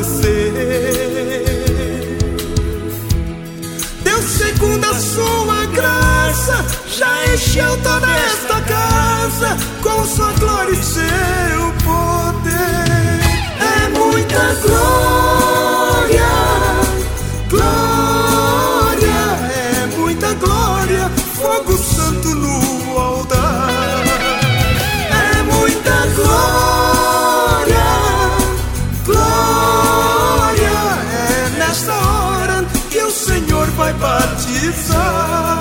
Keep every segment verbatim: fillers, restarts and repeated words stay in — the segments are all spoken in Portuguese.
aparecer. Deus, segundo a sua graça, já encheu toda esta casa com sua glória e seu poder. É muita glória, glória, é muita glória, fogo santo no altar. É muita glória, glória, é nesta hora que o Senhor vai batizar.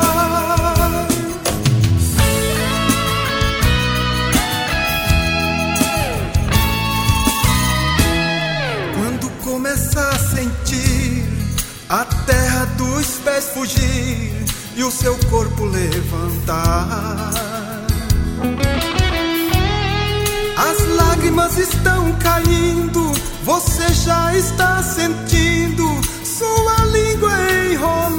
Começar a sentir a terra dos pés fugir e o seu corpo levantar. As lágrimas estão caindo, você já está sentindo sua língua enrolar.